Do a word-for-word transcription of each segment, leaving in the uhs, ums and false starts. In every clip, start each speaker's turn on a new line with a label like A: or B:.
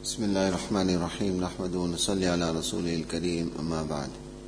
A: بسم الله الرحمن الرحيم نحمده ونصلي على رسوله الكريم أما بعد.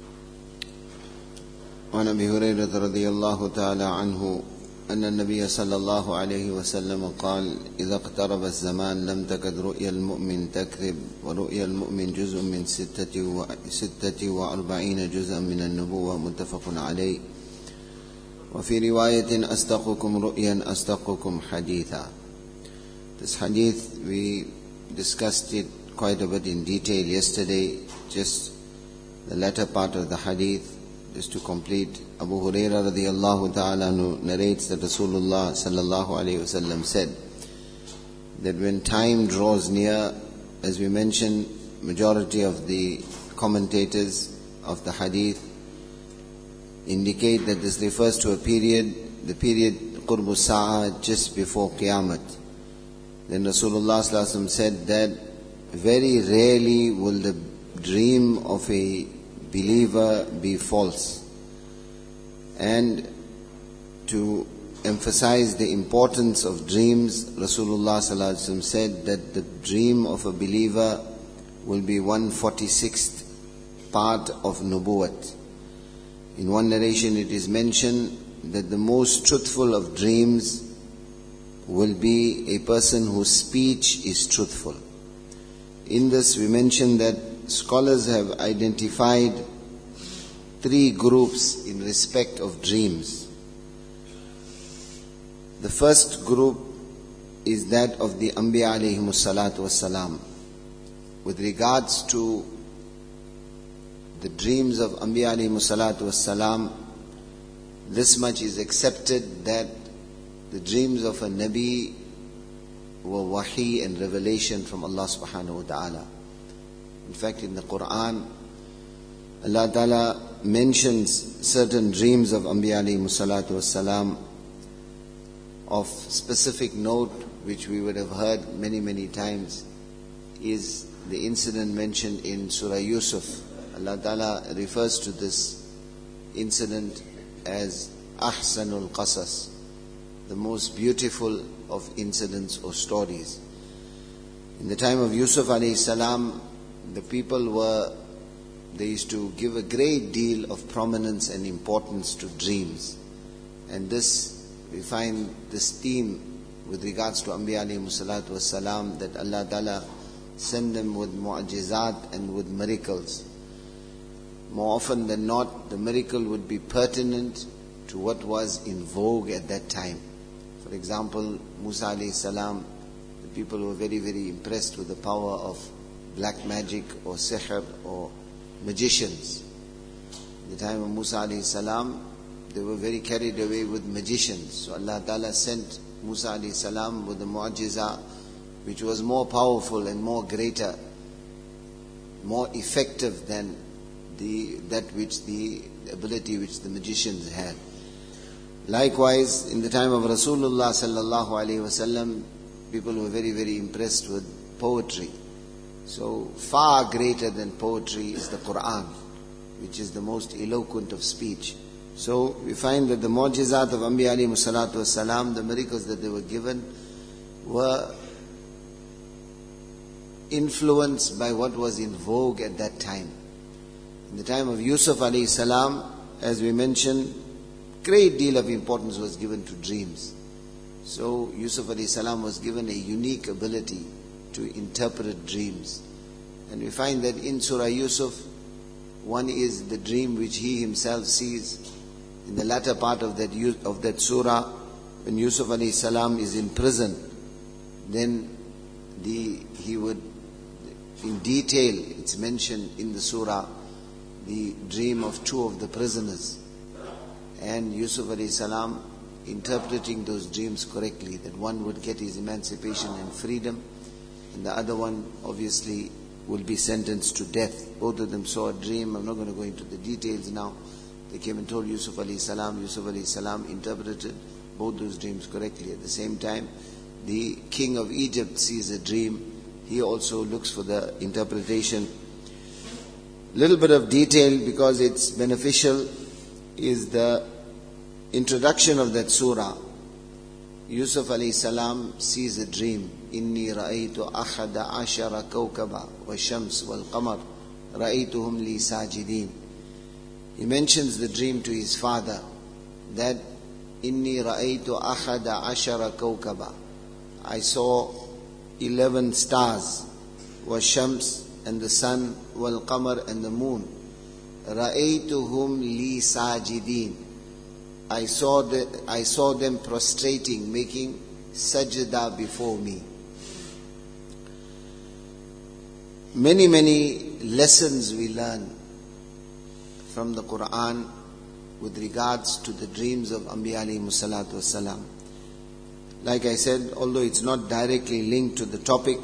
A: وعن أبي هريرة رضي الله تعالى عنه أن النبي صلى الله عليه وسلم قال: إذا اقترب الزمان لم تكد رؤيا المؤمن تكذب، ورؤيا المؤمن جزء من ستة, و... ستة وأربعين جزءا من النبوة، متفق عليه. وفي رواية: أصدقكم رؤيا أصدقكم حديثا. This hadith, we discussed it quite a bit in detail yesterday, just the latter part of the hadith, just to complete. Abu Hurairah radiyallahu ta'ala narrates that Rasulullah sallallahu alayhi wasallam said that when time draws near, as we mentioned, majority of the commentators of the hadith indicate that this refers to a period, the period Qurbu Sa'ah, just before Qiyamah. Then Rasulullah sallallahu alaihi wasallam said that very rarely will the dream of a believer be false. And to emphasize the importance of dreams, Rasulullah sallallahu alaihi wasallam said that the dream of a believer will be one forty-sixth part of Nubuwwat. In one narration it is mentioned that the most truthful of dreams will be a person whose speech is truthful. In this we mentioned that scholars have identified three groups in respect of dreams. The first group is that of the Anbiya alayhimus salatu wassalam. With regards to the dreams of Anbiya alayhimus salatu wassalam, this much is accepted, that the dreams of a Nabi were wahi and revelation from Allah subhanahu wa ta'ala. In fact, in the Quran, Allah ta'ala mentions certain dreams of Anbiya alayhimu salatu wassalam of specific note, which we would have heard many, many times, is the incident mentioned in Surah Yusuf. Allah ta'ala refers to this incident as Ahsanul Qasas, the most beautiful of incidents or stories. In the time of Yusuf alayhi salam, the people were, they used to give a great deal of prominence and importance to dreams. And this, we find this theme with regards to Anbiya alayhimu salatu wassalam, that Allah Ta'ala send them with mu'ajizat and with miracles. More often than not, the miracle would be pertinent to what was in vogue at that time. For example, Musa alayhi salam, the people were very, very impressed with the power of black magic or sihr or magicians. In the time of Musa alayhi salam, they were very carried away with magicians. So Allah Ta'ala sent Musa alayhi salam with the mu'ajiza, which was more powerful and more greater, more effective than the that which the ability which the magicians had. Likewise, in the time of Rasulullah sallallahu alaihi wasallam, people were very, very impressed with poetry. So far greater than poetry is the Quran, which is the most eloquent of speech. So we find that the mu'jizat of Anbiya alayhimu salatu wassalam, the miracles that they were given, were influenced by what was in vogue at that time. In the time of Yusuf alayhi salam, as we mentioned, great deal of importance was given to dreams. So Yusuf alayhi salam was given a unique ability to interpret dreams. And we find that in Surah Yusuf, one is the dream which he himself sees. In the latter part of that of that surah, when Yusuf alayhi salam is in prison, then the he would, in detail, it's mentioned in the surah, the dream of two of the prisoners. And Yusuf alayhi salam interpreting those dreams correctly, that one would get his emancipation and freedom, and the other one obviously will be sentenced to death. Both of them saw a dream. I'm not going to go into the details now. They came and told Yusuf alayhi salam. Yusuf alayhi salam interpreted both those dreams correctly. At the same time, the king of Egypt sees a dream. He also looks for the interpretation. Little bit of detail, because it's beneficial, is the introduction of that surah. Yusuf alayhi salam sees a dream. Inni ra'aytu ahada ashara kawkaba wa shams wal qamar ra'aytuhum li sajidin. He mentions the dream to his father that Inni ra'aytu ahada ashara kawkaba. I saw eleven stars, wa shams and the sun, wal qamar and the moon. Ra'aytuhum li sajidin. I saw the, I saw them prostrating, making sajda before me. Many, many lessons we learn from the Quran with regards to the dreams of Anbiya alayhimu salatu wassalam. Like I said, although it's not directly linked to the topic,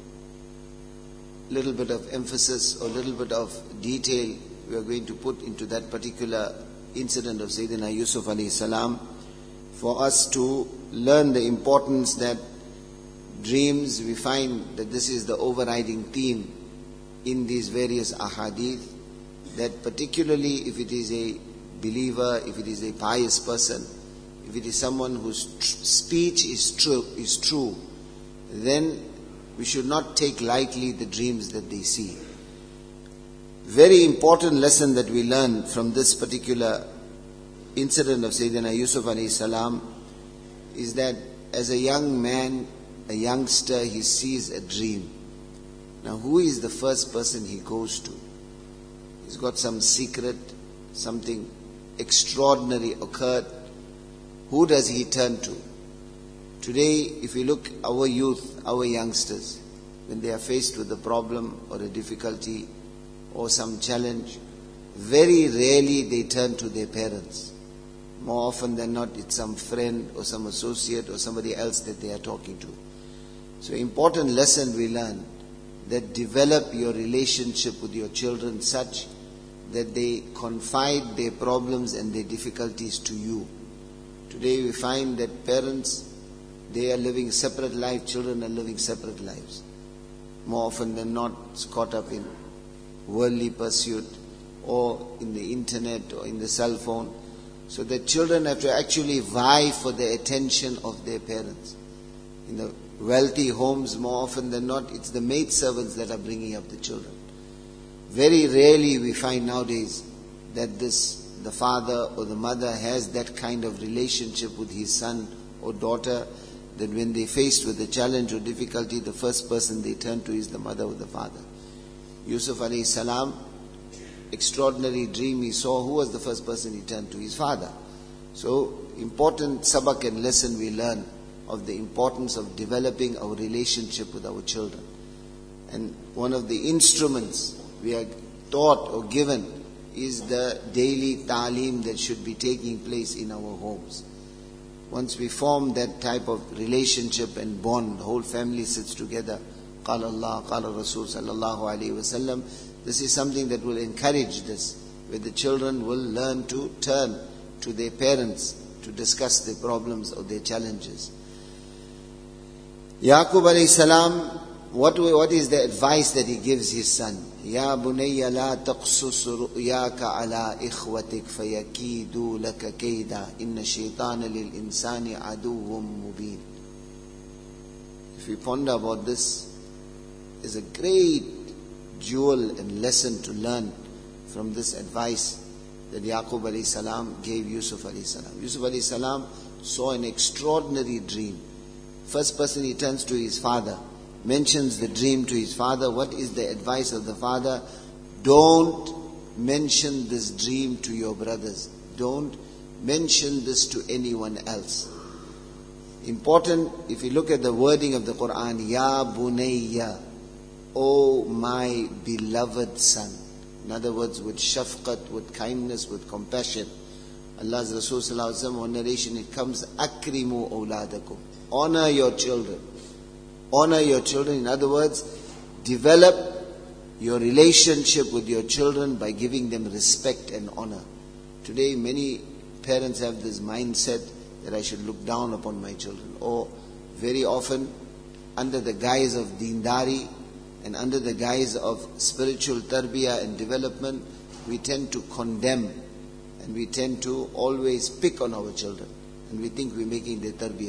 A: little bit of emphasis or little bit of detail we are going to put into that particular incident of Sayyidina Yusuf alayhi salam for us to learn the importance that dreams, we find that this is the overriding theme in these various ahadith, that particularly if it is a believer, if it is a pious person, if it is someone whose tr- speech is true, is true, then we should not take lightly the dreams that they see. Very important lesson that we learn from this particular incident of Sayyidina Yusuf alayhi salam is that as a young man, a youngster, he sees a dream. Now who is the first person he goes to? He's got some secret, something extraordinary occurred. Who does he turn to? Today, if we look our youth, our youngsters, when they are faced with a problem or a difficulty or some challenge, very rarely they turn to their parents. More often than not, it's some friend or some associate or somebody else that they are talking to. So important lesson we learn, that develop your relationship with your children such that they confide their problems and their difficulties to you. Today we find that parents, they are living separate lives, children are living separate lives. More often than not, it's caught up in worldly pursuit or in the internet or in the cell phone. So the children have to actually vie for the attention of their parents. In the wealthy homes, more often than not, it's the maid servants that are bringing up the children. Very rarely we find nowadays that this, the father or the mother has that kind of relationship with his son or daughter, that when they faced with a challenge or difficulty, the first person they turn to is the mother or the father. Yusuf alayhi salam, extraordinary dream he saw. Who was the first person he turned to? His father. So important sabak and lesson we learn of the importance of developing our relationship with our children. And one of the instruments we are taught or given is the daily ta'aleem that should be taking place in our homes. Once we form that type of relationship and bond, the whole family sits together. Qala Allah, Qala Rasul sallallahu alayhi wa sallam. This is something that will encourage this, where the children will learn to turn to their parents to discuss their problems or their challenges. Yaqub alayhi salam, what, what is the advice that he gives his son? Ya bunayya la taqsus ru'yaka ala ikhwatik fayakidu laka kayda inna shaytana lil insani aduwwum mubin. If we ponder about this, is a great jewel and lesson to learn from this advice that Yaqub alayhi salam gave Yusuf alayhi salam. Yusuf alayhi salam saw an extraordinary dream. First person he turns to his father, mentions the dream to his father. What is the advice of the father? Don't mention this dream to your brothers. Don't mention this to anyone else. Important, if you look at the wording of the Quran, Ya Bunayya, O my beloved son. In other words, with shafqat, with kindness, with compassion. Allah's Rasul sallallahu alaihi wasallam, one narration, it comes, Akrimu awladakum. Honor your children. Honor your children. In other words, develop your relationship with your children by giving them respect and honor. Today, many parents have this mindset that I should look down upon my children. Or very often, under the guise of deendari and under the guise of spiritual tarbiyah and development, we tend to condemn and we tend to always pick on our children. And we think we're making their tarbiyah.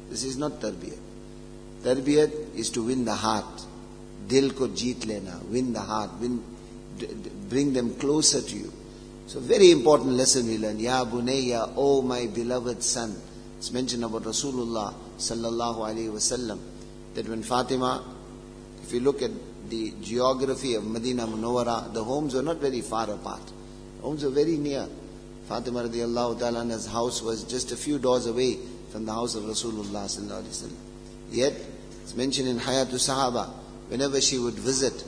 A: This is not tarbiyat. Tarbiyat is to win the heart. Dil ko jeet lena, win the heart, win, d- d- bring them closer to you. So very important lesson we learn. Ya bunayya, oh my beloved son. It's mentioned about Rasulullah sallallahu alaihi wasallam that when Fatima, if you look at the geography of Medina Munawwara, the homes were not very far apart. The homes were very near. Fatima radiallahu ta'ala anha's house was just a few doors away from the house of Rasulullah sallallahu alaihi wasallam. Yet, it's mentioned in Hayatu Sahaba, whenever she would visit,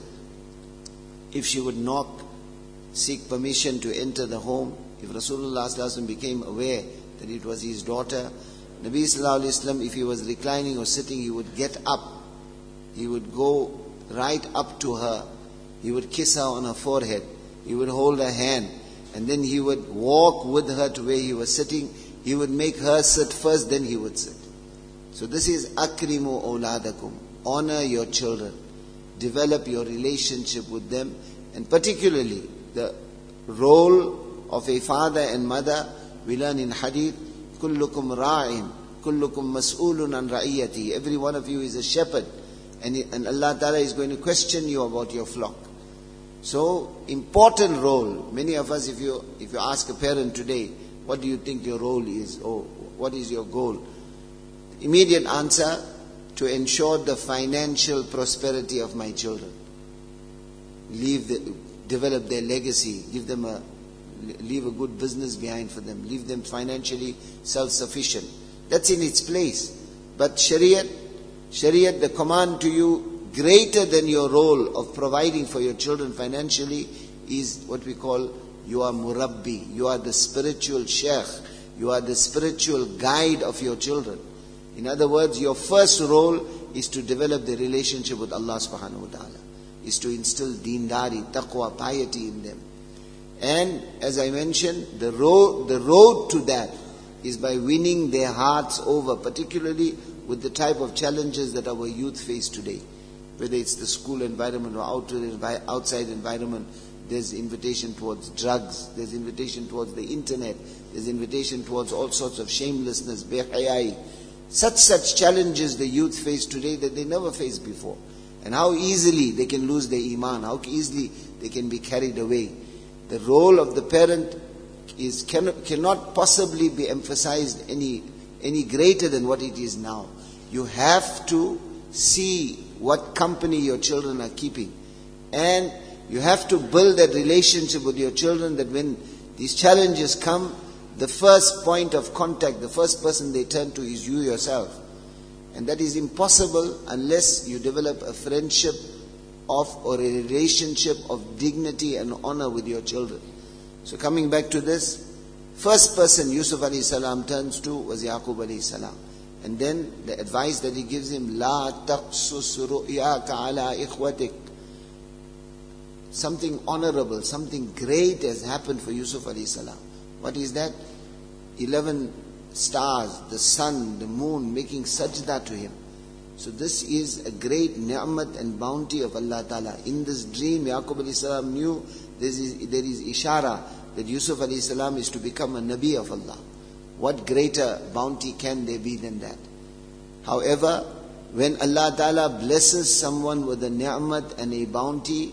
A: if she would knock, seek permission to enter the home, if Rasulullah sallallahu alaihi wasallam became aware that it was his daughter, Nabi sallallahu alaihi wasallam, if he was reclining or sitting, he would get up. He would go right up to her. He would kiss her on her forehead. He would hold her hand. And then he would walk with her to where he was sitting. He would make her sit first, then he would sit. So this is akrimu awladakum. Honor your children. Develop your relationship with them. And particularly the role of a father and mother, we learn in hadith, kullukum ra'in, kullukum mas'ulun an ra'iyati. Every one of you is a shepherd. And, and Allah Ta'ala is going to question you about your flock. So, important role. Many of us, if you if you ask a parent today, what do you think your role is? Or what is your goal? Immediate answer, to ensure the financial prosperity of my children. Leave the, develop their legacy. Give them a, leave a good business behind for them. Leave them financially self-sufficient. That's in its place. But Shariat, Shariat, the command to you, greater than your role of providing for your children financially, is what we call, you are murabbi, you are the spiritual sheikh, you are the spiritual guide of your children. In other words, your first role is to develop the relationship with Allah subhanahu wa ta'ala, is to instill deendari, taqwa, piety in them. And as I mentioned, the road, the road to that is by winning their hearts over, particularly with the type of challenges that our youth face today. Whether it's the school environment or outside environment, there's invitation towards drugs, there's invitation towards the internet, there's invitation towards all sorts of shamelessness, behayai. Such, such challenges the youth face today that they never faced before. And how easily they can lose their iman, how easily they can be carried away. The role of the parent is cannot, cannot possibly be emphasized any, any greater than what it is now. You have to see what company your children are keeping. And you have to build that relationship with your children that when these challenges come, the first point of contact, the first person they turn to is you yourself. And that is impossible unless you develop a friendship of or a relationship of dignity and honor with your children. So coming back to this, first person Yusuf alayhi salam turns to was Yaqub alayhi salam. And then the advice that he gives him, La taqsus ru'yaka ala ikhwatik. Something honorable, something great has happened for Yusuf alayhi salam. What is that? Eleven stars, the sun, the moon making sajda to him. So this is a great ni'mat and bounty of Allah Ta'ala. In this dream, Yaqub alayhi salam knew there is, there is ishara that Yusuf alayhi salam is to become a Nabi of Allah. What greater bounty can there be than that? However, when Allah Ta'ala blesses someone with a ni'mat and a bounty,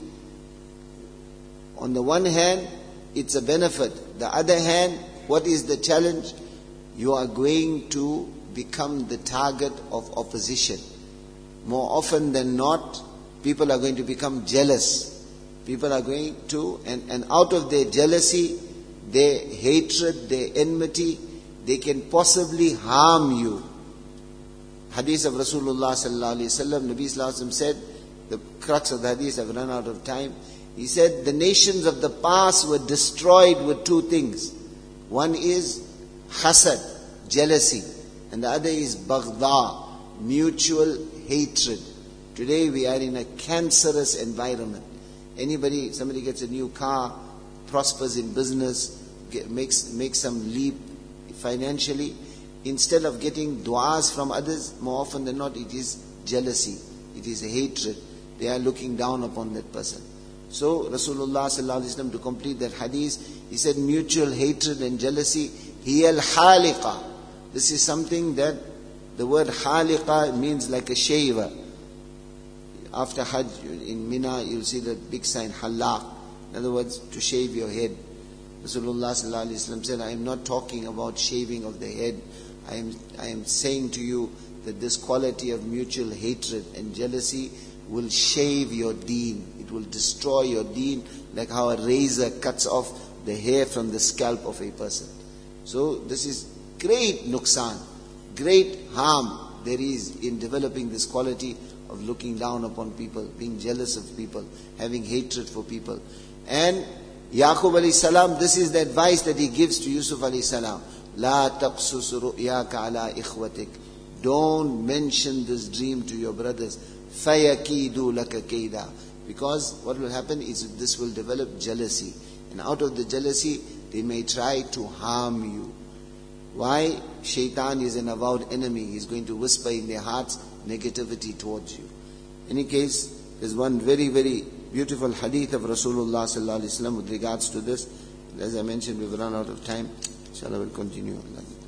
A: on the one hand, it's a benefit. The other hand, what is the challenge? You are going to become the target of opposition. More often than not, people are going to become jealous. People are going to, and, and out of their jealousy, their hatred, their enmity, they can possibly harm you. Hadith of Rasulullah sallallahu alaihi wasallam, Nabi sallallahu alaihi wasallam said, the crux of the hadith, I've run out of time. He said, the nations of the past were destroyed with two things. One is hasad, jealousy, and the other is baghda, mutual hatred. Today we are in a cancerous environment. Anybody, somebody gets a new car, prospers in business, get, makes makes some leap financially, instead of getting du'as from others, more often than not it is jealousy, it is hatred. They are looking down upon that person. So Rasulullah sallallahu alaihi wasallam, to complete that hadith, he said mutual hatred and jealousy, hiya al-haliqa. This is something that The word haliqa means like a shaver. After Hajj in Mina, you'll see the big sign, halaq. In other words, to shave your head. Rasulullah sallallahu alaihi wasallam said, I am not talking about shaving of the head. I am, I am saying to you that this quality of mutual hatred and jealousy will shave your deen. It will destroy your deen, like how a razor cuts off the hair from the scalp of a person. So this is great nuksan, great harm there is in developing this quality of looking down upon people, being jealous of people, having hatred for people. And Yaqub alayhi salam, this is the advice that he gives to Yusuf alayhi salam. La taqsus ru'yaka ala ikhwatik. Don't mention this dream to your brothers. Fayakidu laka kaida. Because what will happen is this will develop jealousy. And out of the jealousy, they may try to harm you. Why? Shaitan is an avowed enemy. He's going to whisper in their hearts negativity towards you. In any case, there's one very, very beautiful hadith of Rasulullah sallallahu alaihi wasallam with regards to this. As I mentioned, we've run out of time. Inshallah, we'll continue.